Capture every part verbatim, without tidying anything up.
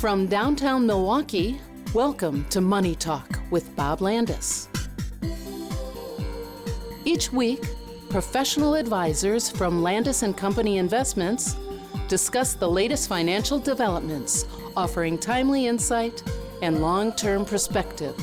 From downtown Milwaukee, welcome to Money Talk with Bob Landis. Each week, professional advisors from Landis and Company Investments discuss the latest financial developments, offering timely insight and long-term perspective.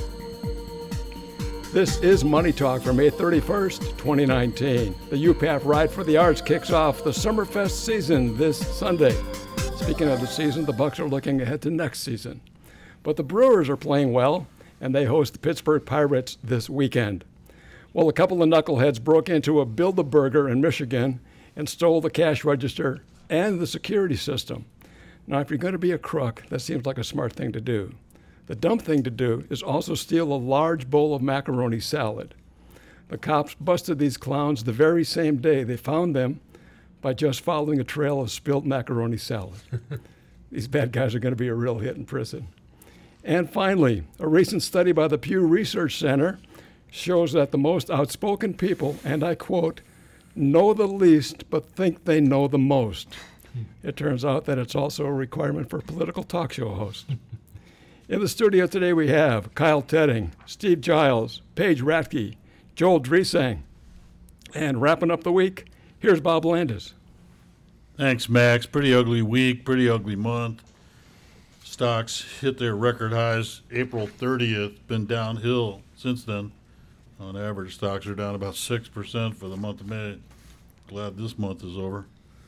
This is Money Talk for May thirty-first, twenty nineteen. The U P A F Ride for the Arts kicks off the Summerfest season this Sunday. Speaking of the season, the Bucks are looking ahead to next season. But the Brewers are playing well, and they host the Pittsburgh Pirates this weekend. Well, a couple of knuckleheads broke into a Build-A-Burger in Michigan and stole the cash register and the security system. Now, if you're going to be a crook, that seems like a smart thing to do. The dumb thing to do is also steal a large bowl of macaroni salad. The cops busted these clowns the very same day they found them by just following a trail of spilled macaroni salad. These bad guys are going to be a real hit in prison. And finally, a recent study by the Pew Research Center shows that the most outspoken people, and I quote, know the least but think they know the most. It turns out that it's also a requirement for political talk show hosts. In the studio today we have Kyle Tedding, Steve Giles, Paige Ratke, Joel Dresang. And wrapping up the week, here's Bob Landis. Thanks, Max. Pretty ugly week, pretty ugly month. Stocks hit their record highs April thirtieth, been downhill since then. On average, stocks are down about six percent for the month of May. Glad this month is over.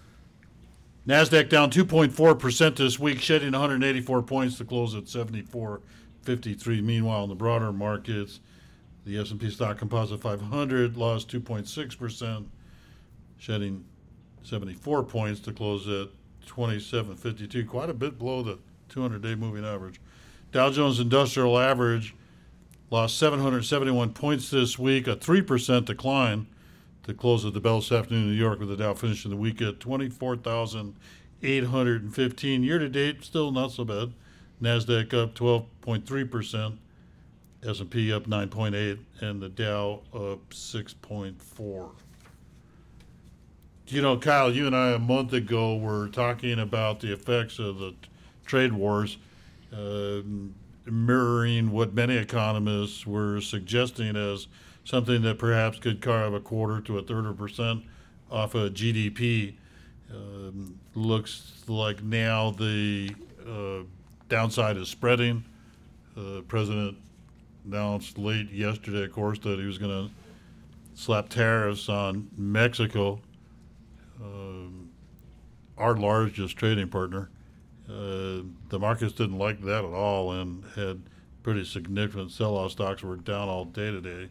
NASDAQ down two point four percent this week, shedding one hundred eighty-four points to close at seventy-four fifty-three. Meanwhile, in the broader markets, the S and P Stock Composite five hundred lost two point six percent, shedding seventy-four points to close at twenty-seven fifty-two, quite a bit below the two hundred day moving average. Dow Jones Industrial Average lost seven hundred seventy-one points this week, a three percent decline to close at the bell this afternoon in New York, with the Dow finishing the week at twenty-four thousand eight hundred fifteen. Year to date, still not so bad. NASDAQ up twelve point three percent, S and P up nine point eight, and the Dow up six point four. You know, Kyle, you and I a month ago were talking about the effects of the t- trade wars, uh, mirroring what many economists were suggesting as something that perhaps could carve a quarter to a third of a percent off of G D P. Um, looks like now the uh, downside is spreading. The uh, president announced late yesterday, of course, that he was going to slap tariffs on Mexico, um, our largest trading partner. Uh, the markets didn't like that at all and had pretty significant sell-off. Stocks were down all day today.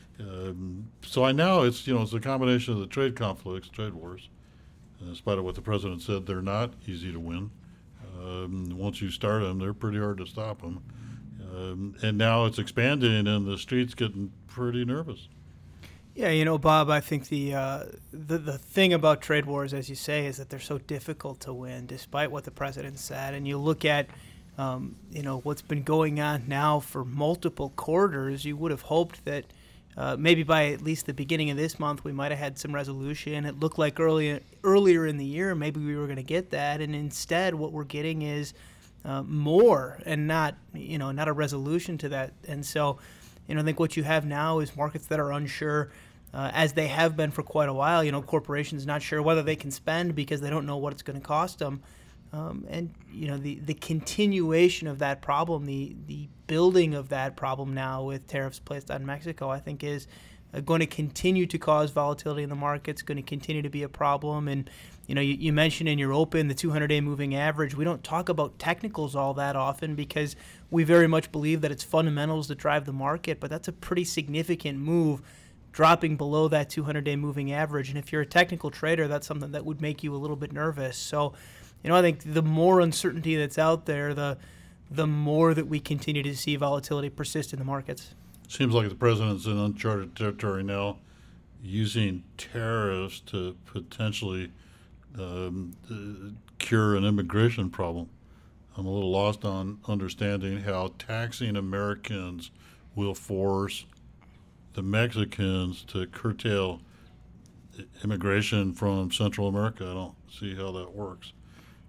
Um, so I know it's, you know, it's a combination of the trade conflicts, trade wars. Uh, in spite of what the president said, they're not easy to win. Um, once you start them, they're pretty hard to stop them. Um, and now it's expanding, and the street's getting pretty nervous. Yeah, you know, Bob, I think the, uh, the the thing about trade wars, as you say, is that they're so difficult to win, despite what the president said. And you look at, um, you know, what's been going on now for multiple quarters, you would have hoped that uh, maybe by at least the beginning of this month we might have had some resolution. It looked like early, earlier in the year maybe we were going to get that, and instead what we're getting is uh, more and not, you know, not a resolution to that. And so, you know, I think what you have now is markets that are unsure, uh, as they have been for quite a while. You know, corporations not sure whether they can spend because they don't know what it's going to cost them. Um, and, you know, the, the continuation of that problem, the, the building of that problem now with tariffs placed on Mexico, I think is uh, going to continue to cause volatility in the markets, going to continue to be a problem. And, you know, you, you mentioned in your open the two hundred day moving average. We don't talk about technicals all that often because we very much believe that it's fundamentals that drive the market, but that's a pretty significant move, dropping below that two hundred day moving average. And if you're a technical trader, that's something that would make you a little bit nervous. So, you know, I think the more uncertainty that's out there, the the more that we continue to see volatility persist in the markets. Seems like the president's in uncharted territory now, using tariffs to potentially um, uh, cure an immigration problem. I'm a little lost on understanding how taxing Americans will force the Mexicans to curtail immigration from Central America. I don't see how that works.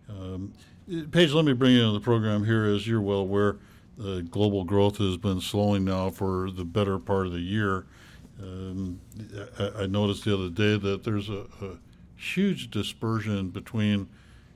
Um, Paige, let me bring you into the program here. As you're well aware, uh, global growth has been slowing now for the better part of the year. Um, I, I noticed the other day that there's a, a huge dispersion between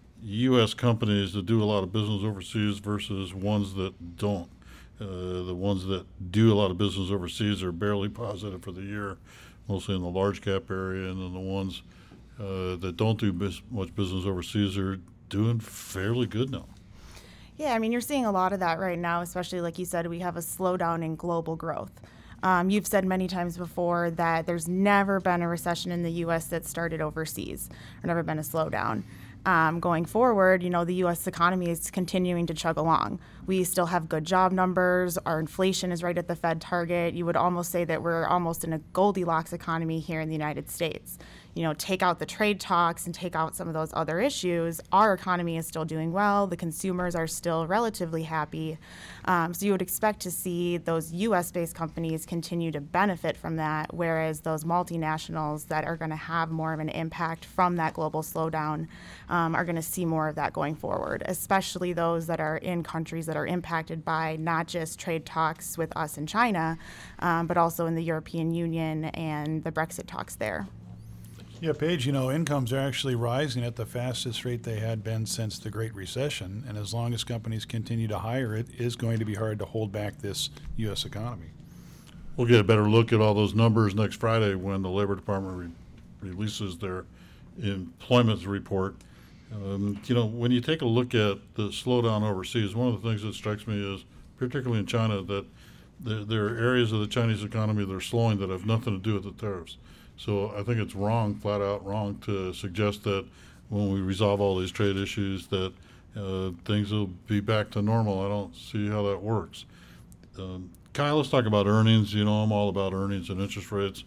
U S companies that do a lot of business overseas versus ones that don't. Uh, the ones that do a lot of business overseas are barely positive for the year, mostly in the large cap area, and then the ones uh, that don't do bis- much business overseas are doing fairly good now. Yeah, I mean, you're seeing a lot of that right now, especially like you said, we have a slowdown in global growth. Um, you've said many times before that there's never been a recession in the U S that started overseas, or never been a slowdown. Um, going forward, you know, the U S economy is continuing to chug along. We still have good job numbers. Our inflation is right at the Fed target. You would almost say that we're almost in a Goldilocks economy here in the United States. You know, take out the trade talks and take out some of those other issues, our economy is still doing well. The consumers are still relatively happy. Um, so you would expect to see those U S-based companies continue to benefit from that, whereas those multinationals that are going to have more of an impact from that global slowdown um, are going to see more of that going forward, especially those that are in countries that are impacted by not just trade talks with us and China, um, but also in the European Union and the Brexit talks there. Yeah, Paige, you know, incomes are actually rising at the fastest rate they had been since the Great Recession, and as long as companies continue to hire, it is going to be hard to hold back this U S economy. We'll get a better look at all those numbers next Friday when the Labor Department re- releases their employment report. Um, you know, when you take a look at the slowdown overseas, one of the things that strikes me is, particularly in China, that there, there are areas of the Chinese economy that are slowing that have nothing to do with the tariffs. So I think it's wrong, flat out wrong, to suggest that when we resolve all these trade issues that uh, things will be back to normal. I don't see how that works. Um, Kyle, let's talk about earnings. You know, I'm all about earnings and interest rates.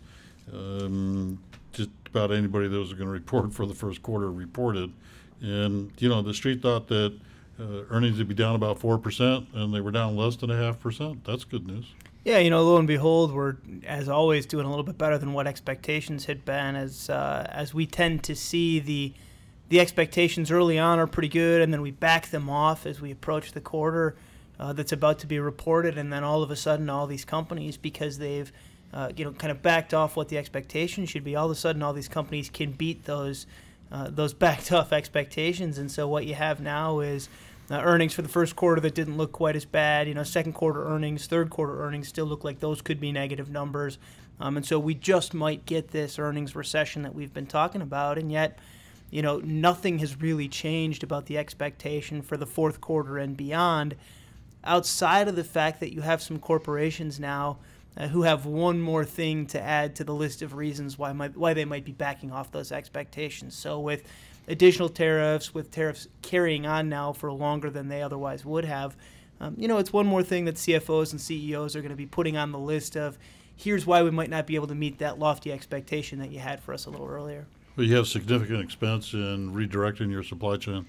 Um, just about anybody that was going to report for the first quarter reported. And, you know, the street thought that uh, earnings would be down about four percent, and they were down less than a half percent. That's good news. Yeah, you know, lo and behold, we're, as always, doing a little bit better than what expectations had been, as uh, as we tend to see the the expectations early on are pretty good, and then we back them off as we approach the quarter uh, that's about to be reported, and then all of a sudden all these companies, because they've, uh, you know, kind of backed off what the expectation should be, all of a sudden all these companies can beat those uh, those backed off expectations, and so what you have now is Uh, earnings for the first quarter that didn't look quite as bad. You know, second quarter earnings, third quarter earnings still look like those could be negative numbers. Um, and so we just might get this earnings recession that we've been talking about. And yet, you know, nothing has really changed about the expectation for the fourth quarter and beyond, outside of the fact that you have some corporations now uh, who have one more thing to add to the list of reasons why might, why they might be backing off those expectations. So with additional tariffs, with tariffs carrying on now for longer than they otherwise would have, um, you know, it's one more thing that C F Os and C E Os are going to be putting on the list of, here's why we might not be able to meet that lofty expectation that you had for us a little earlier. Well, you have significant expense in redirecting your supply chain.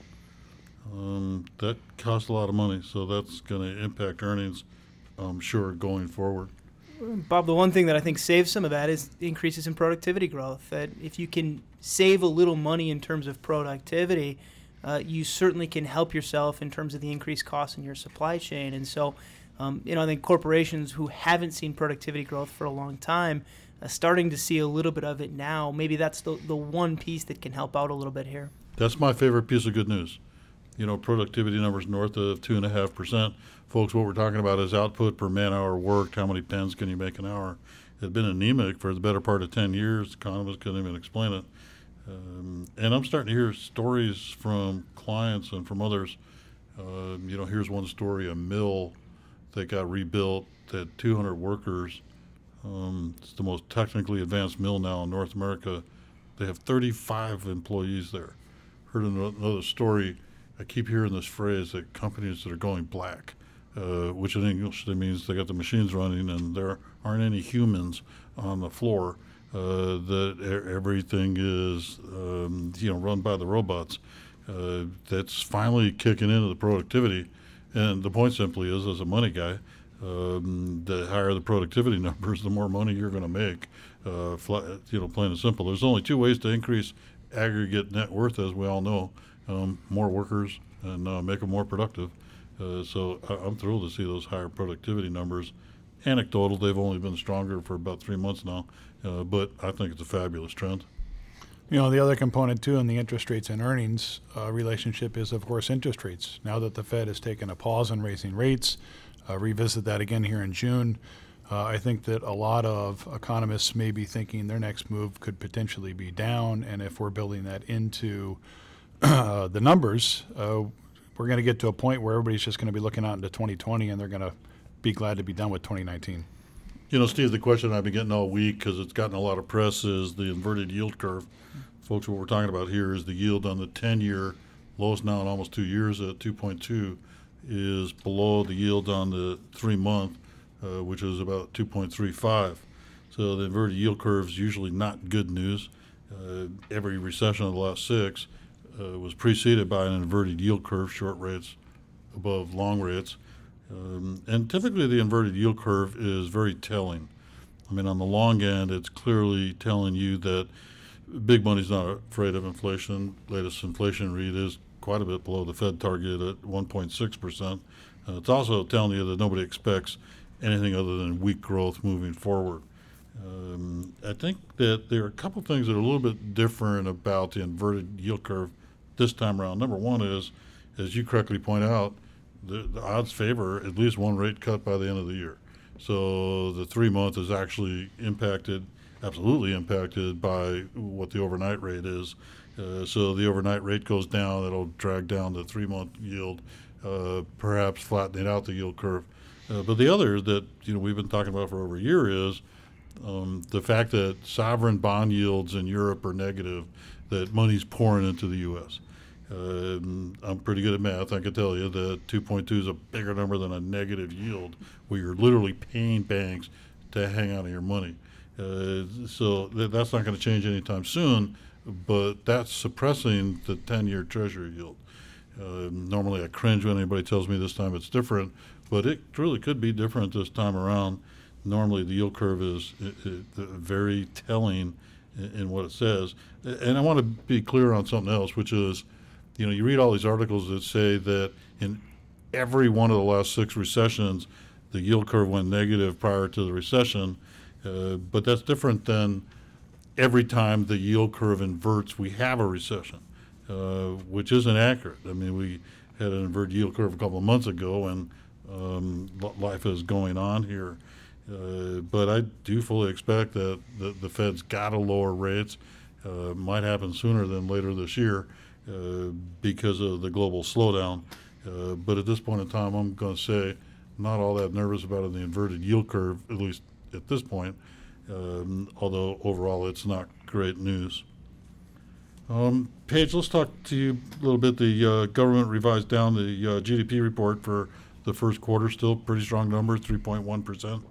Um, that costs a lot of money, so that's going to impact earnings, I'm sure, going forward. Bob, the one thing that I think saves some of that is increases in productivity growth. That if you can save a little money in terms of productivity, uh, you certainly can help yourself in terms of the increased costs in your supply chain. And so, um, you know, I think corporations who haven't seen productivity growth for a long time are starting to see a little bit of it now. Maybe that's the, the one piece that can help out a little bit here. That's my favorite piece of good news. You know, productivity numbers north of two and a half percent. Folks, what we're talking about is output per man hour worked. How many pens can you make an hour? It had been anemic for the better part of ten years. Economists couldn't even explain it. Um, and I'm starting to hear stories from clients and from others. Uh, you know, here's one story, a mill that got rebuilt, that had two hundred workers. Um, it's the most technically advanced mill now in North America. They have thirty-five employees there. Heard another story. I keep hearing this phrase that companies that are going black, uh, which in English that means they got the machines running and there aren't any humans on the floor. Uh, that everything is, um, you know, run by the robots. Uh, that's finally kicking into the productivity. And the point simply is, as a money guy, um, the higher the productivity numbers, the more money you're going to make. Uh, flat, you know, plain and simple. There's only two ways to increase aggregate net worth, as we all know. um, more workers and uh, make them more productive. Uh, so I, I'm thrilled to see those higher productivity numbers. Anecdotal, they've only been stronger for about three months now, uh, but I think it's a fabulous trend. You know, the other component, too, in the interest rates and earnings uh, relationship is, of course, interest rates. Now that the Fed has taken a pause on raising rates, uh, revisit that again here in June, uh, I think that a lot of economists may be thinking their next move could potentially be down, and if we're building that into uh, the numbers, uh, we're going to get to a point where everybody's just going to be looking out into twenty twenty, and they're going to be glad to be done with twenty nineteen. You know, Steve, the question I've been getting all week, because it's gotten a lot of press, is the inverted yield curve. Folks, what we're talking about here is the yield on the ten-year, lowest now in almost two years at two point two, is below the yield on the three-month, uh, which is about two point three five. So the inverted yield curve is usually not good news. Uh, every recession of the last six uh, was preceded by an inverted yield curve, short rates above long rates. Um, and typically the inverted yield curve is very telling. I mean, on the long end, it's clearly telling you that big money's not afraid of inflation. Latest inflation read is quite a bit below the Fed target at one point six percent. Uh, it's also telling you that nobody expects anything other than weak growth moving forward. Um, I think that there are a couple things that are a little bit different about the inverted yield curve this time around. Number one is, as you correctly point out, the, the odds favor at least one rate cut by the end of the year. So the three month is actually impacted, absolutely impacted by what the overnight rate is. Uh, so the overnight rate goes down, it'll drag down the three month yield, uh, perhaps flattening out the yield curve. Uh, but the other that you know we've been talking about for over a year is um, the fact that sovereign bond yields in Europe are negative, that money's pouring into the U S. Uh, I'm pretty good at math. I can tell you that two point two is a bigger number than a negative yield, where you're literally paying banks to hang on to your money. Uh, so th- that's not going to change anytime soon, but that's suppressing the ten-year Treasury yield. Uh, normally I cringe when anybody tells me this time it's different, but it really could be different this time around. Normally the yield curve is it, it, very telling in, in what it says. And I want to be clear on something else, which is, you know, you read all these articles that say that in every one of the last six recessions, the yield curve went negative prior to the recession. Uh, but that's different than every time the yield curve inverts, we have a recession, uh, which isn't accurate. I mean, we had an inverted yield curve a couple of months ago, and um, life is going on here. Uh, but I do fully expect that the, the Fed's got to lower rates. Uh, might happen sooner than later this year uh, because of the global slowdown. Uh, but at this point in time, I'm going to say not all that nervous about the inverted yield curve, at least at this point, um, although overall it's not great news. Um, Paige, let's talk to you a little bit. The uh, government revised down the uh, G D P report for the first quarter, still pretty strong number, three point one percent.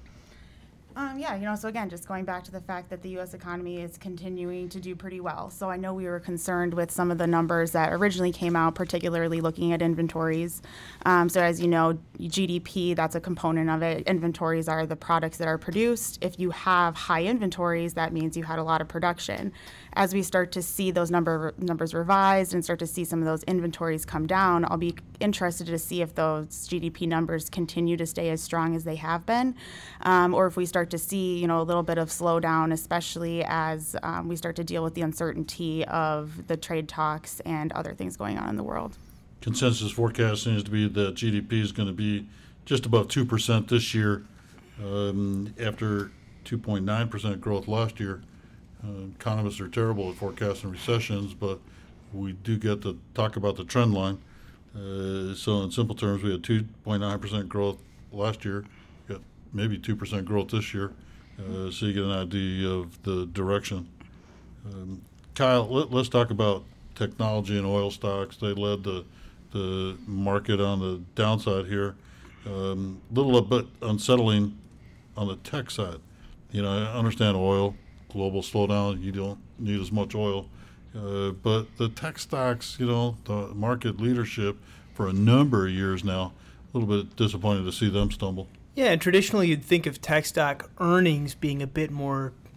Um, yeah, you know, so again, just going back to the fact that the U S economy is continuing to do pretty well. So I know we were concerned with some of the numbers that originally came out, particularly looking at inventories. Um, so as you know, G D P, that's a component of it. Inventories are the products that are produced. If you have high inventories, that means you had a lot of production. As we start to see those number numbers revised and start to see some of those inventories come down, I'll be interested to see if those G D P numbers continue to stay as strong as they have been, um, or if we start to see, you know, a little bit of slowdown, especially as um, we start to deal with the uncertainty of the trade talks and other things going on in the world. Consensus forecast seems to be that G D P is going to be just above two percent this year, um, after two point nine percent growth last year. Uh, economists are terrible at forecasting recessions, but we do get to talk about the trend line. Uh, so in simple terms, we had two point nine percent growth last year, got maybe two percent growth this year, uh, so you get an idea of the direction. Um, Kyle, let, let's talk about technology and oil stocks. They led the, the market on the downside here. A um, little bit unsettling on the tech side. You know, I understand oil. Global slowdown, you don't need as much oil. Uh, but the tech stocks, you know, the market leadership for a number of years now, a little bit disappointed to see them stumble. Yeah, and traditionally you'd think of tech stock earnings being a bit more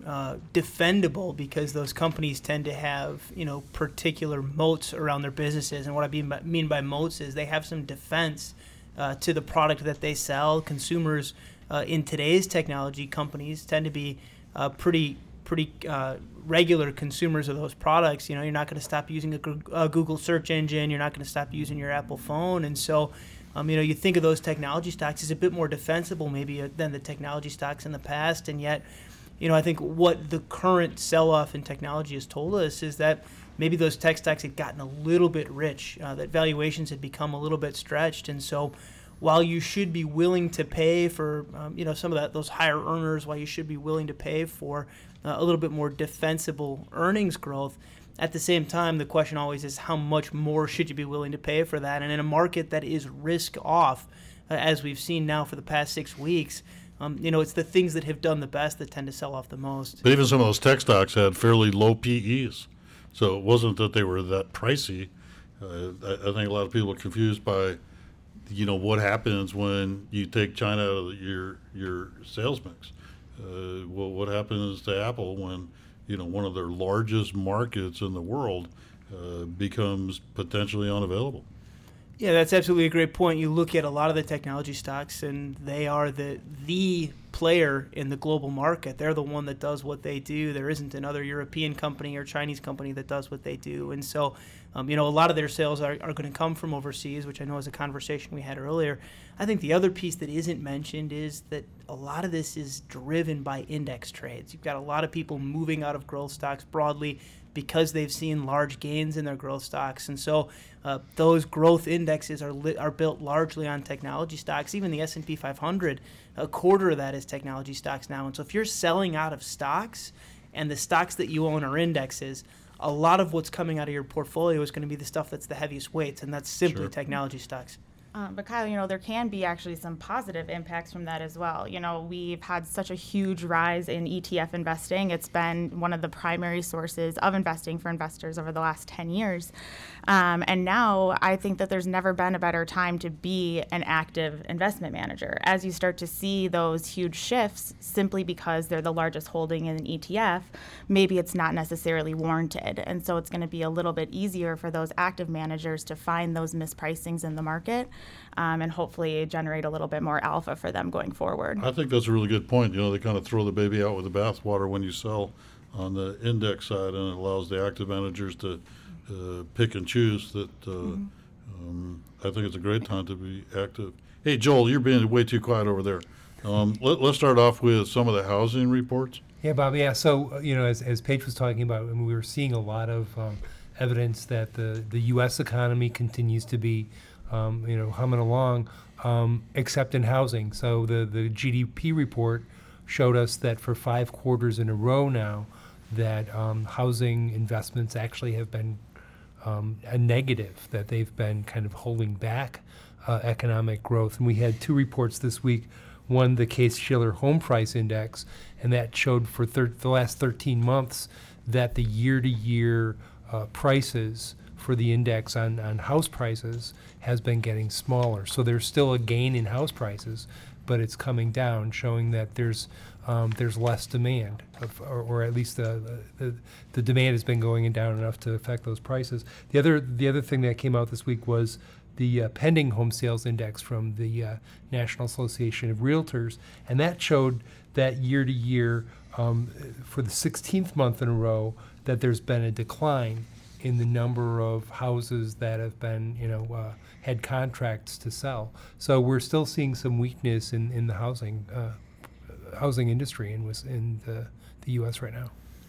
uh, defendable because those companies tend to have, you know, particular moats around their businesses. And what I mean by, mean by moats is they have some defense uh, to the product that they sell. Consumers uh, in today's technology companies tend to be uh, pretty pretty uh, regular consumers of those products. You know, you're not going to stop using a, a Google search engine. You're not going to stop using your Apple phone. And so, um, you know, you think of those technology stocks as a bit more defensible maybe uh, than the technology stocks in the past. And yet, you know, I think what the current sell-off in technology has told us is that maybe those tech stocks had gotten a little bit rich, uh, that valuations had become a little bit stretched. And so while you should be willing to pay for, um, you know, some of that, those higher earners, while you should be willing to pay for uh, a little bit more defensible earnings growth, at the same time, the question always is how much more should you be willing to pay for that? And in a market that is risk off, uh, as we've seen now for the past six weeks, um, you know, it's the things that have done the best that tend to sell off the most. But even some of those tech stocks had fairly low P Es. So it wasn't that they were that pricey. Uh, I, I think a lot of people are confused by, you know, what happens when you take China out of your your sales mix. Uh, well, what happens to Apple when, you know, one of their largest markets in the world uh, becomes potentially unavailable? Yeah, that's absolutely a great point. You look at a lot of the technology stocks, and they are the the player in the global market. They're the one that does what they do. There isn't another European company or Chinese company that does what they do. And so, um, you know, a lot of their sales are, are going to come from overseas, which I know is a conversation we had earlier. I think the other piece that isn't mentioned is that a lot of this is driven by index trades. You've got a lot of people moving out of growth stocks broadly because they've seen large gains in their growth stocks. And so uh, those growth indexes are li- are built largely on technology stocks. Even the S and P five hundred, a quarter of that is technology stocks now. And so if you're selling out of stocks and the stocks that you own are indexes, a lot of what's coming out of your portfolio is going to be the stuff that's the heaviest weights, and that's simply Sure. technology stocks. Um, but Kyle, you know, there can be actually some positive impacts from that as well. You know, we've had such a huge rise in E T F investing. It's been one of the primary sources of investing for investors over the last ten years. Um, and now I think that there's never been a better time to be an active investment manager. As you start to see those huge shifts simply because they're the largest holding in an E T F, maybe it's not necessarily warranted. And so it's going to be a little bit easier for those active managers to find those mispricings in the market. Um, and hopefully generate a little bit more alpha for them going forward. I think that's a really good point. You know, they kind of throw the baby out with the bathwater when you sell on the index side, and it allows the active managers to uh, pick and choose. That uh, mm-hmm. um, I think it's a great time to be active. Hey, Joel, you're being way too quiet over there. Um, let, let's start off with some of the housing reports. Yeah, Bob. Yeah, so uh, you know, as as Paige was talking about, I mean, we were seeing a lot of um, evidence that the the U S economy continues to be Um, you know, humming along, um, except in housing. So the, the G D P report showed us that for five quarters in a row now, that um, housing investments actually have been um, a negative, that they've been kind of holding back uh, economic growth. And we had two reports this week. One, the Case-Shiller Home Price Index, and that showed for thir- the last thirteen months that the year-to-year uh, prices for the index on, on house prices has been getting smaller. So there's still a gain in house prices, but it's coming down, showing that there's um, there's less demand, of, or, or at least the, the the demand has been going down enough to affect those prices. The other the other thing that came out this week was the uh, pending home sales index from the uh, National Association of Realtors, and that showed that year to year, um, for the sixteenth month in a row, that there's been a decline in the number of houses that have been, you know, uh, had contracts to sell. So we're still seeing some weakness in, in the housing uh, housing industry in, in the, the U S right now.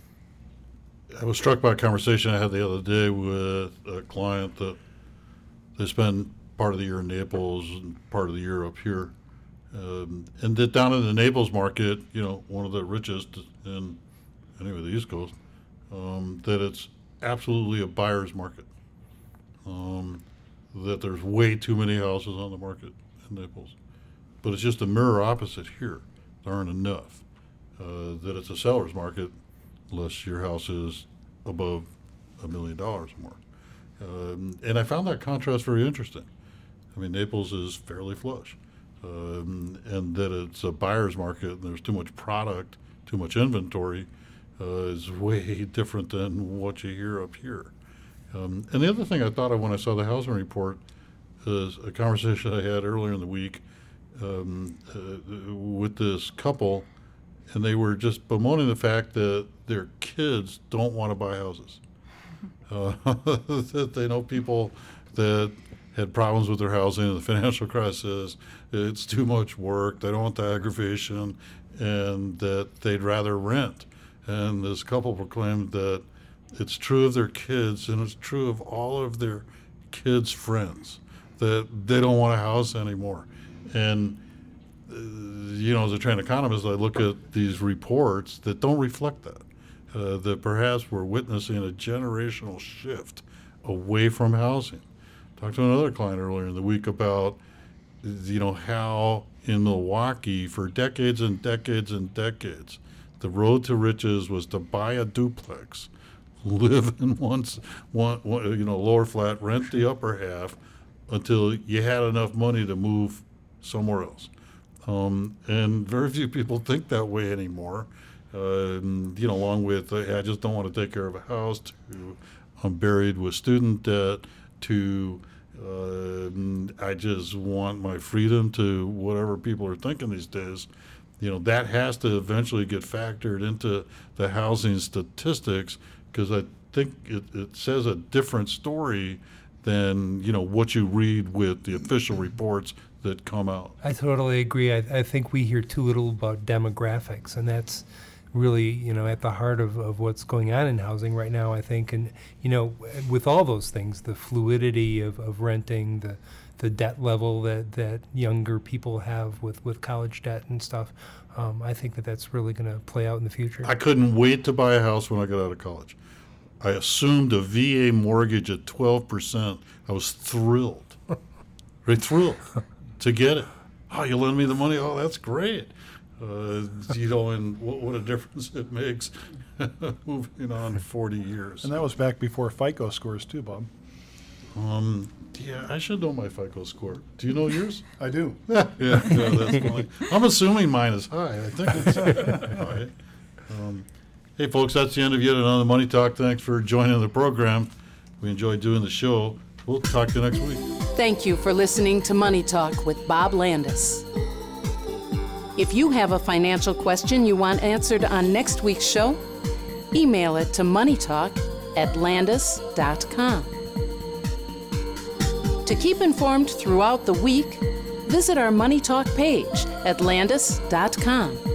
I was struck by a conversation I had the other day with a client that they spend part of the year in Naples and part of the year up here. Um, and that down in the Naples market, you know, one of the richest in, anyway, the East Coast, um, that it's absolutely a buyer's market. Um, that there's way too many houses on the market in Naples. But it's just a mirror opposite here. There aren't enough. Uh, that it's a seller's market unless your house is above a million dollars or more. Um, and I found that contrast very interesting. I mean, Naples is fairly flush. Um, and that it's a buyer's market and there's too much product, too much inventory. uh, is way different than what you hear up here. Um, and the other thing I thought of when I saw the housing report is a conversation I had earlier in the week um, uh, with this couple, and they were just bemoaning the fact that their kids don't want to buy houses. Uh, that they know people that had problems with their housing in the financial crisis. It's too much work. They don't want the aggravation, and that they'd rather rent. And this couple proclaimed that it's true of their kids, and it's true of all of their kids' friends, that they don't want a house anymore. And, uh, you know, as a trained economist, I look at these reports that don't reflect that, uh, that perhaps we're witnessing a generational shift away from housing. Talked to another client earlier in the week about, you know, how in Milwaukee for decades and decades and decades, the road to riches was to buy a duplex, live in one, one, one you know, lower flat, rent the upper half until you had enough money to move somewhere else. Um, and very few people think that way anymore. Uh, and, you know, along with, uh, I just don't want to take care of a house, to I'm buried with student debt, to uh, I just want my freedom, to whatever people are thinking these days. You know, that has to eventually get factored into the housing statistics, because I think it, it says a different story than, you know, what you read with the official reports that come out. I totally agree. I, I think we hear too little about demographics, and that's really, you know, at the heart of, of what's going on in housing right now, I think. And, you know, with all those things, the fluidity of, of renting, the the debt level that, that younger people have with, with college debt and stuff, um, I think that that's really going to play out in the future. I couldn't wait to buy a house when I got out of college. I assumed a V A mortgage at twelve percent. I was thrilled, right, thrilled to get it. Oh, you lend me the money? Oh, that's great. Uh, you know, and what, what a difference it makes moving on forty years. And that was back before FICO scores too, Bob. Um, yeah, I should know my FICO score. Do you know yours? I do. yeah, yeah, that's funny. I'm assuming mine is high. I think it's high. Um, hey, folks, that's the end of yet another Money Talk. Thanks for joining the program. We enjoyed doing the show. We'll talk to you next week. Thank you for listening to Money Talk with Bob Landis. If you have a financial question you want answered on next week's show, email it to moneytalk at landis dot com. To keep informed throughout the week, visit our Money Talk page at landis dot com.